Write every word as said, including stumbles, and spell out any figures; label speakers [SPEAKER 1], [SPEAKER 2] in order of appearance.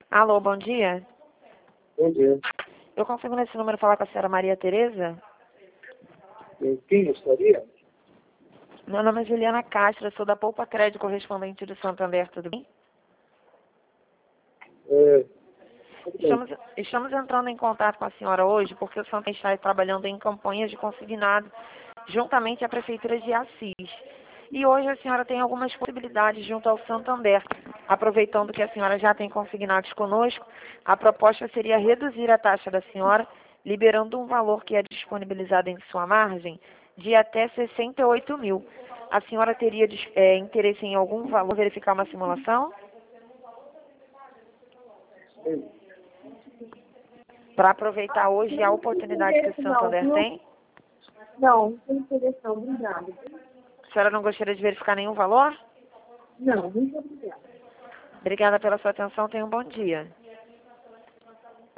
[SPEAKER 1] Alô, bom dia.
[SPEAKER 2] Bom dia.
[SPEAKER 1] Eu consigo nesse número falar com a senhora Maria Tereza?
[SPEAKER 2] Quem gostaria?
[SPEAKER 1] Meu nome é Juliana Castro, sou da Poupa Crédito Correspondente do Santander, tudo bem?
[SPEAKER 2] É, tudo bem.
[SPEAKER 1] Estamos, estamos entrando em contato com a senhora hoje porque o Santander está trabalhando em campanhas de consignado juntamente à Prefeitura de Assis. E hoje a senhora tem algumas possibilidades junto ao Santander. Aproveitando que a senhora já tem consignados conosco, a proposta seria reduzir a taxa da senhora, liberando um valor que é disponibilizado em sua margem de até sessenta e oito mil. A senhora teria é, interesse em algum valor, verificar uma simulação?
[SPEAKER 2] Sim.
[SPEAKER 1] Para aproveitar hoje a oportunidade que o Santander
[SPEAKER 3] não,
[SPEAKER 1] tem?
[SPEAKER 3] Não, não tem interesse não, obrigada.
[SPEAKER 1] A senhora não gostaria de verificar nenhum valor?
[SPEAKER 3] Não, muito obrigada.
[SPEAKER 1] Obrigada pela sua atenção, tenha um bom dia.